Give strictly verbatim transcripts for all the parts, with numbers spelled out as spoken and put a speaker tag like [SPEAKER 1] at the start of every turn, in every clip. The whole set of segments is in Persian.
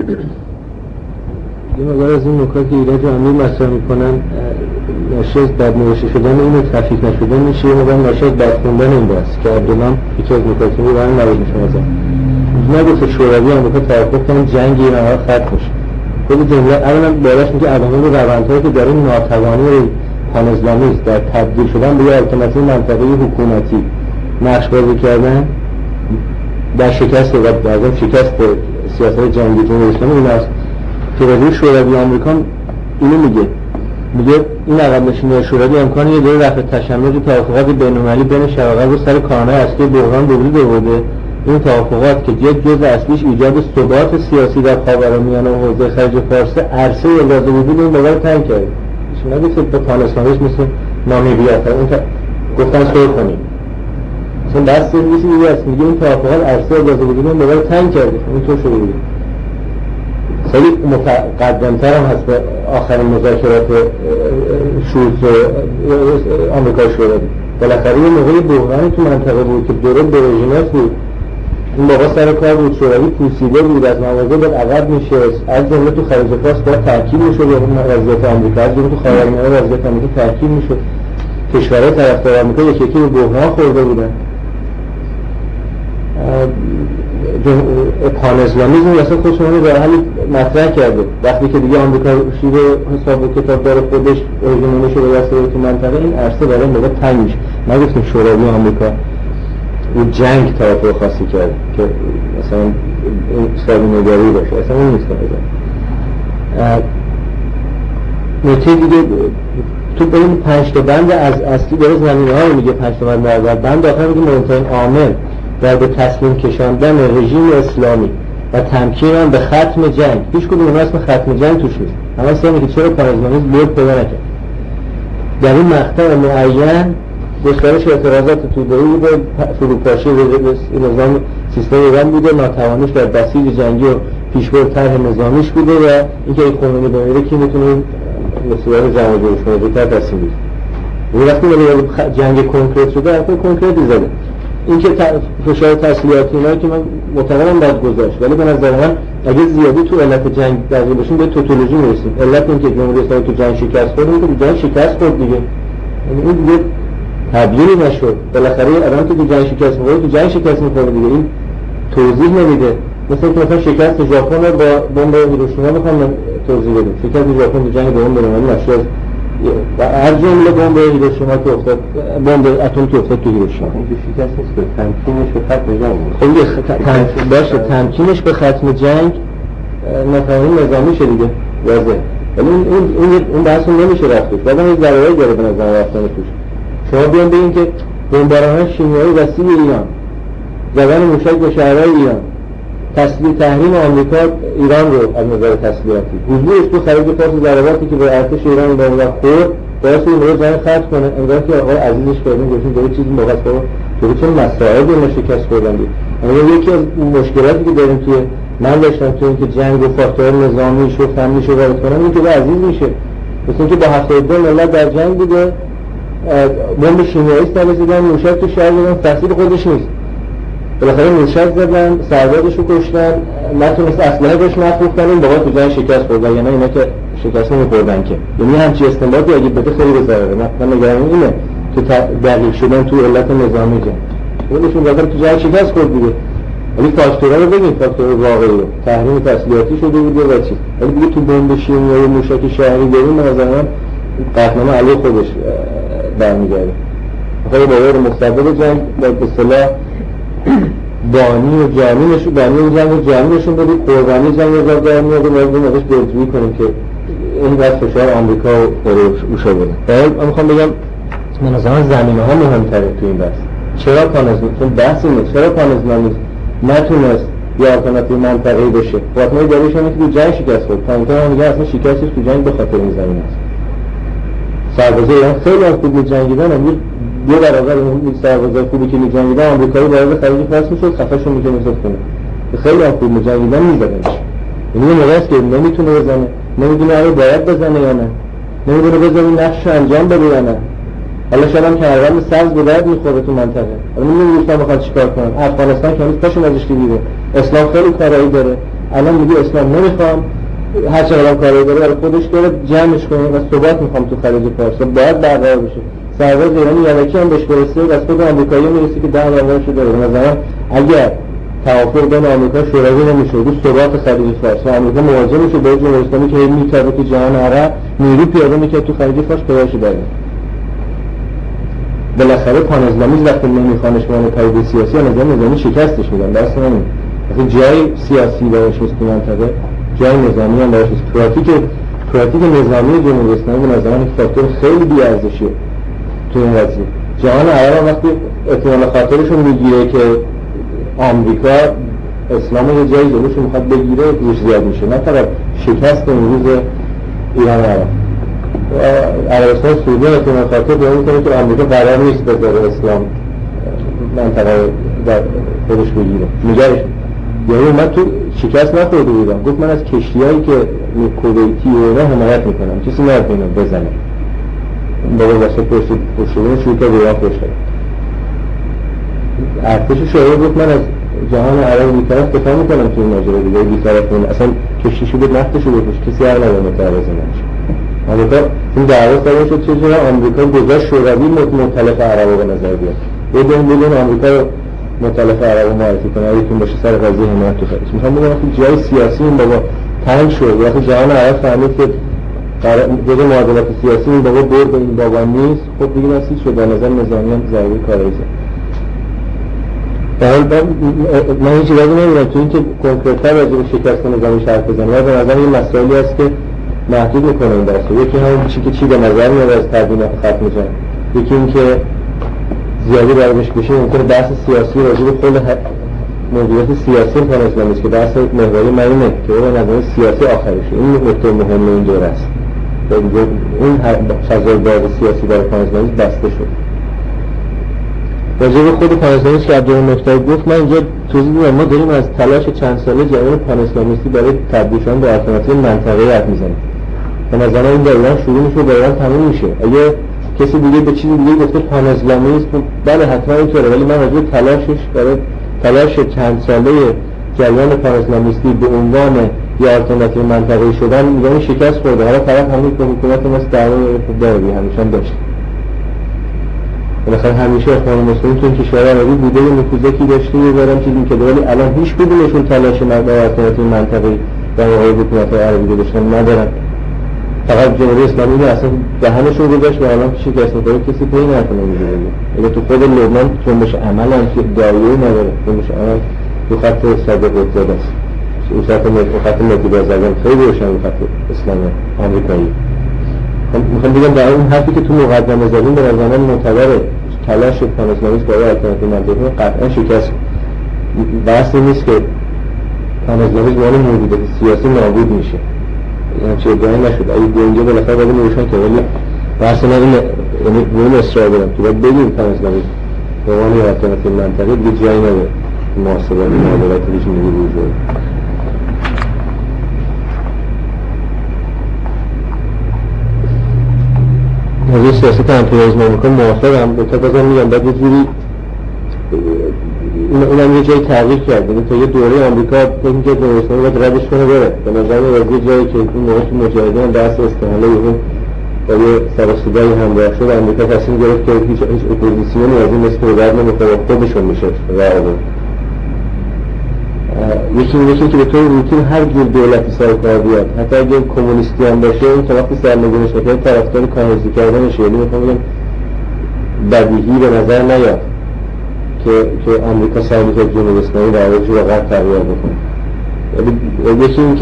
[SPEAKER 1] یه مقدار از این نکات که ایراد عملی مطرح میکنن ناشی از بدنوشته شدن این تفکیک نشدن میشه، یه مقدار ناشی از بد خوندن این بحث که عبدالله یکی از نکاتی رو برای نبود میشه مثلا نگفت شوروی آمریکا توافق کنن جنگ ایران ها ختم میشه. خود جمله اولا بالاش میگه عوامل روندهایی که در این ناتوانی پان اسلامیست در تبدیل شدن به یه آلترناتیو منطقه‌ای حکومتی نقش بازی کردن در شکست و بعضا شکست سیاست جنگی جمهوری اسلامی این است. پیروزی شوروی آمریکا اینو میگه میگه این عقب نشینی شوروی امکان یه دوره رفع تشنج توافقات بین‌المللی بین شرق و غرب سر کانون‌های اصلی بحران به وجود آورده. این توافقات که یک جزء اصلیش ایجاد ثبات سیاسی در خاورمیانه و حوزه خلیج فارس عرصه اجازه وجود این باور تنگ کرد. شما نگید به پان اسلامیسم مثل نامیبیا اون گفتن صلح کنیم. مثلا دست سرویسی دیگه است میگه این توافقات عرصه اجازه وجود این باور تنگ کرده. اینطور شده بود. خیلی متقدم‌تر هم هست به آخرین مذاکرات شورت آمریکا شوروی. بالاخره یه موقعی بحرانی تو منطقه بود که دوره برژنف بود. این موقع سر کار بود، شوروی پوسیده بود، از مواضع به عقب میشست، از جمله تو خلیج فارس باید ترکیب میشد یا وضعیت آمریکا، از جمله تو خاورمیانه وضعیت آمریکا ترکیب میشد. کشورهای طرفدار آمریکا یکی یکی به بحران خورده بودن. پان اسلامیسم اصلا خودشون به حال مطرح کرده. وقتی که دیگه آمریکا شیر حساب و کتاب داره خودش هژمونی شده دست تو منطقه، این عرصه برای موقع تنگ میشه. نگفتیم شوروی و آمریکا اون جنگ توافق خاصی کرد که مثلا این سازماندهی باشه، اصلا اون نیست. نکته دیگه تو به این پنج تا بند از اصلی داره زمینه‌ها رو میگه. پنج تا بند اول بند آخر میگه مهمترین عامل در به تسلیم کشاندن رژیم اسلامی و تمکین آن به ختم جنگ، هیچ کدوم اونها اسم ختم جنگ توش نیست. اما اصلا که چرا پان اسلامیسم برد پیدا نکرد. در این مقطع معین گسترش اعتراضات توده‌ای بوده، فروپاشی نظام سیستم ایران بوده، ناتوانیش در بسیج جنگی و پیشبرد طرح نظامیش بوده و اینکه این خمینی بمیره کی میتونه مسئولیت جنگ جوش کنه زودتر تصمیم بگیره. این وقتی ولی جنگ کنکرت شده حرف کنکرتی زده. این که فشار تسلیحاتی اینایی که من معتقدم باید گذاشت، ولی به نظر من اگه زیادی تو علت جنگ درگیر باشیم به توتولوژی میرسیم. علت این که جمهوری اسلامی تو جنگ شکست خورد، این که جنگ شکست خورد دیگه. یعنی این دیگه تبدیلی نشد. بالاخره آدم که تو جنگ شکست می‌خوره تو جنگ شکست می‌خوره دیگه. این توضیح نمیده. مثلا که مثلا شکست ژاپن رو با بمب هیروشیما بخوام توضیح بدم. شکست ژاپن تو جنگ دوم بین‌المللی نشد و هر جمله بمب هیروشیما که افتاد، بمب اتم که افتاد تو هیروشیما، این شکست نیست که تمکینش به ختم جنگ. خب باشه تمکینش به ختم جنگ نفرین نظامی شه دیگه واضحه. ولی این این اون بحث نمیشه رفتش. بعدم این ضرورت داره به نظر رفتن توش. شما بیان بگین که بمباران شیمیایی وسیع ایران، زدن موشک به شهرهای ایران، تسلیح تحریم آمریکا ایران رو از نظر تسلیحاتی، حضورش تو خلیج فارس ضرباتی که به ارتش ایران به اون خورد باعث این رو جنگ ختم کنه. انگار که آقای عزیزش کردن گفتن داره چیزی موقع است که چون مسائل رو شکست خوردن دید. اما یکی از مشکلاتی که داریم توی من داشتم تو اینکه جنگ و فاکتور نظامیش و فنیش رو وارد کنن این که به عزیز میشه. مثلا که با هفتاد و دو ملت در جنگ بوده، بمب شیمیایی استفاده موشک تو شهر زدن، تقصیر خودش نیست. بالاخره موشک زدن، سربازش رو کشتن، نتونست اسلحه بهش نفروختن، این باقا تو جنگ شکست خوردن. یعنی اینا که شکست نمی‌خوردن که. یعنی همچین استنباطی اگه بده خیلی به ضرره. من نگران اینه که دقیق شدن تو علت نظامی که. خودشون بالاخره تو جنگ شکست خورد دیگه. ولی فاکتورها رو بگیم، فاکتور واقعی رو. تحریم تسلیحاتی شده بوده و چیز. ولی دیگه تو بمب شیمیایی موشک شهری بریم به نظر من قطعا علیه خودش برمیگرده. خیلی باور مستقبل جنگ با به اصطلاح بانی و جامعیشون بانی جنگ و جامعیشون بدید قربانی جنگ رو در میاد و باید نمیدش دلجویی کنیم که این بس فشار آمریکا و روشا بوده. باید من میخوام بگم من از همه زمینه ها مهمتره تو این بحث. چرا پانزمان؟ چون بحث اینه چرا پانزمان نتونست یا آلترناتیو منطقه‌ای بشه؟ فاطمه داریوش هم که تو جنگ شکست خورد. پانتا هم میگه اصلا شکستش تو جنگ به خاطر این زمینه است. سربازای ایران خیلی از خوب می‌جنگیدن، امروز دو برابر اون سربازای خوبی که می‌جنگیدن آمریکایی وارد خلیج فارس می‌شد، خفه‌شون می‌کنه می‌ذاشت کنه. خیلی از خوب می‌جنگیدن می‌زدنش. یعنی موقعی که نمی‌تونه بزنه، نمی‌دونه آیا باید بزنه یا نه. نمی‌دونه بزنه نقش انجام بده یا نه. حالا شدم که هر وقت سبز به درد می‌خوره تو منطقه. حالا نمی‌دونم می‌خواد چیکار کنه. افغانستان که هنوز پاشون ازش دیده. اسلام خیلی کارایی داره. الان میگه اسلام نمیخوام، هر چقدر کاری داره برای خودش داره جمعش کنه و ثبات میخوام تو خلیج فارس باید برقرار بشه. سرباز ایرانی یلکی هم بهش برسه و از خود آمریکایی میرسه که ده برابرش داره. مثلا اگر توافق بین آمریکا شوروی نمیشه رو ثبات خلیج فارس و آمریکا مواجه میشه با جمهوری اسلامی که میتونه که جهان عرب نیرو پیاده میکنه تو خلیج فارس پیداش بده. بالاخره پان اسلامیسم وقتی نمیخوانش به عنوان پدیده سیاسی و نظام نظامی شکستش میدن. درست نمیم وقتی جای سیاسی براش نیست تو منطقه، جای نظامی هم براش نیست. پراتیک پراتیک نظامی جمهوری اسلامی به نظر من فاکتور خیلی بی‌ارزشیه تو این قضیه. جهان عرب وقتی اطمینان خاطرشون میگیره که آمریکا اسلام یه جایی جلوشون میخواد بگیره روش زیاد میشه، نه فقط شکست امروز ایران عرب. عربستان سعودی اطمینان خاطر به اون کنه که آمریکا قرار نیست بذاره اسلام منطقه در خودش بگیره. نگرش یعنی اومد تو شکست نخورده بودم، گفت من از کشتیایی که کویتی و اینا حمایت میکنم، کسی نرد اینا بزنه. بابا واسه پشت پشتون شروع که بیران پشت ارتش شوروی گفت من از جهان عرب بی‌طرف دفاع میکنم تو این ماجرا دیگه بی‌طرف این اصلا کشتیشو بود نفتشو بکش کسی حق نداره متعرض نشه. آمریکا این دعوا سر شد چجوری آمریکا گذاشت شوروی مؤتلف عربو به نظر بیاد. بدون بدون آمریکا رو مؤتلف عربو معرفی کنه یکیتون باشه سر قضیه حمایت تو خلیج. میخوام بگم وقتی جای سیاسی این بابا تنگ شد، وقتی جهان عرب فهمید که جزء معادلات سیاسی این بابا برد این بابا نیست، خب دیگه نسید شد به نظر نظامی هم ضروری کاری زد. در حال من هیچ چیزی نمیدونم تو این که کنکرت‌تر راجع به شکست نظامی حرف بزنم و به نظر این مسائلی است که محدود میکنه این درسته. یکی همون چی که چی به نظر میاد از تدوین ختم جنگ، یکی این که زیادی برامش بشه ممکنه بحث سیاسی راجع به خود موضوعات سیاسی پان اسلامی است که بحث محوری من اینه که به نظر سیاسی آخرشه. این نکته مهم این دوره است. اون فضای باز سیاسی برای پان اسلامی بسته شد. راجع به خود پان اسلامی که عبدالله نکته گفت من اینجا توضیح میدم. ما داریم از تلاش چند ساله جریان پان اسلامیستی برای تبدیل شدن به آلترناتیو منطقه‌ای حرف میزنیم. به نظر من این در ایران شروع میشه و در ایران تموم میشه. اگه کسی دیگه به چیزی دیگه گفته پان اسلامیسم بله حتما اینطوره، ولی من راجع به تلاشش برای تلاش چند ساله جریان پان اسلامیستی به عنوان یه آلترناتیو منطقه‌ای شدن میگم شکست خورده. حالا طرف همین که حکومت مثل دعوای داره همیشه هم داشت. بالاخره همیشه اخوان مسلمین تو این کشور عربی بوده و نفوذی داشته و دارن چیزی که ولی الان هیچ کدومشون تلاش آلترناتیو منطقه‌ای در مقابل حکومت‌های عربی داشتن ندارن. فقط جمهوری اسلامی رو اصلا دهنشون گذاشت و الان شکست خورده کسی پی نکنه میگه. اگه تو خود لبنان جنبش عمل هم که دایره نداره، جنبش عمل تو خط صادق زاده است. اون خط مدی بازرگان خیلی روشن خط اسلام آمریکایی. میخوام بگم در اون حرفی که تو مقدمه زدیم به نظر من معتبره. تلاش پان اسلامیسم برای آلترناتیو منطقه‌ای قطعا شکست. بحث نیست که پان اسلامیسم به عنوان موجودات سیاسی نابود میشه. یعنی چه ادعایی نشد. اگه اینجا بالاخره باید روشن کنه ولی بحث نه این یعنی بوم اصرار دارم که باید بگیم پان اسلامیسم به عنوان آلترناتیو منطقه‌ای دیگه جایی نداره. محاسبات معادلات هیچ میگه وجود. موضوع سیاست امپریالیسم آمریکا موافقم. به تا بازم میگم باید یه جوری اونم یه جایی تغییر کرد. یعنی تا یه دوره آمریکا فکر که جمهوری اسلامی باید ردش کنه بره. به نظر میاد یه جایی که این موقع تو مجاهدین بحث استحاله اون با یه سر و صدایی همراه شد آمریکا تصمیم گرفت که هیچ هیچ اپوزیسیونی از این مثل رد نمی‌کنه خودشون میشه راه برد. یکی میگه که به طور روتین هر جور دولتی سر کار بیاد حتی اگه کمونیستی هم باشه این تا وقتی سرنگونش نکنه طرفدار کانونیزی کردنشه. یعنی میخوام بگم بدیهی به نظر نیاد که که آمریکا سعی می‌کنه جمهوری اسلامی در واقع واقعا تغییر بکنه. یکی این که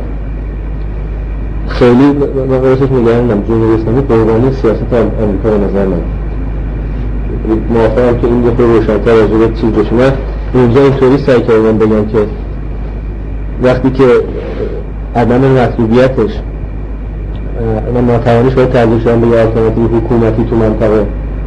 [SPEAKER 1] خیلی من قرارش میگم جمهوری اسلامی قربانی سیاست آمریکا به نظر نیاد. موافقم که این یه خود روشن‌تر راجع به چیز بشه. من اینجا اینطوری سعی کردم بگم که وقتی که عدم مطلوبیتش و ناتوانیش باید تبدیل شدن به یه آلترناتیو حکومتی تو منطقه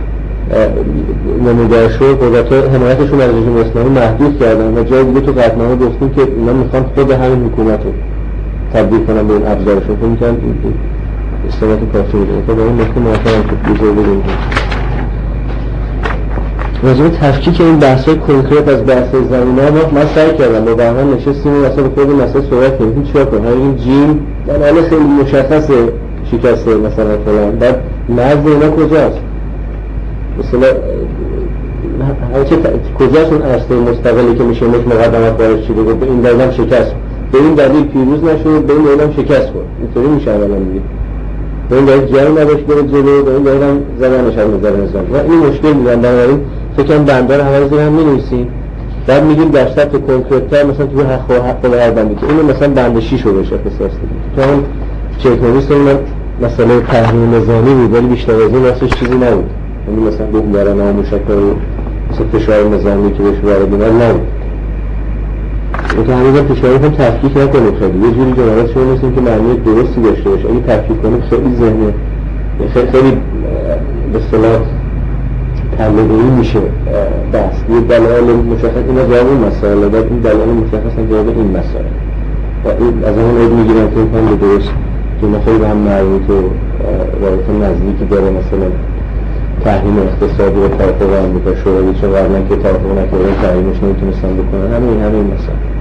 [SPEAKER 1] نمودار شد، قدرت‌ها حمایتشون از رژیم اسلامی محدود کردن و جای دیگه تو قطعنامه گفتیم که اینا میخوان خود همین حکومت رو تبدیل کنن به این ابزارشون. فکر می‌کنم این استفاده کافی بوده. تا با این نکته موافقم که بزرگ بگیم. راجع به تفکیک این بحث‌های کنکرت از بحث‌های زمینه‌ها ما من سعی کردم با بهمان نشستیم و اصلا خود مسئله صحبت کردیم چیکار کنیم. این جیم در حال خیلی مشخصه شکسته مثلا فلان، بعد مرز اینا کجاست؟ مثلا هرچه کجاست اون عرصه مستقلی که میشه یک مقدمات وارد شده به این دلیل شکست، به این دلیل پیروز نشد، به این دلیل هم شکست خورد. اینطوری میشه اولا دیگه. به این دلیل جنگ نداشت بره جلو، به این دلیل هم زدنش هم می‌ذاره نظام. و این مشکل میگم بنابراین فکر کنم بنده رو همه زیر هم می‌نویسیم. بعد میگیم در سطح کنکرت‌تر مثلا تو حق و حق و هر بندی که اینو مثلا بند شش رو بشه اختصاص بدیم. تو هم چکنویست اون مسئله تحریم نظامی بود ولی بیشتر از این واسه چیزی نبود. یعنی مثلا بمباران و موشک‌ها و مثلا فشار نظامی که بهش وارد اینا نبود. اینکه هنوز فشاری هم تفکیک نکنید خیلی یه جوری جنرات شده نیستیم که معنی درستی داشته باشه. اگه تفکیک کنید خیلی ذهنه خیلی خیلی به اصطلاح تلقی میشه بحث. یه دلایل مشخص اینا جواب این مسائل بعد این دلایل مشخص جواب این مسائل و این از اون اید میگیرن که این به درست که اینا خیلی هم مربوط و رابط نزدیکی داره. مثلا تحریم اقتصادی و توافق آمریکا شوروی چون قبلا که توافق نکردن تحریمش نمیتونستن بکنن همین همین مثلا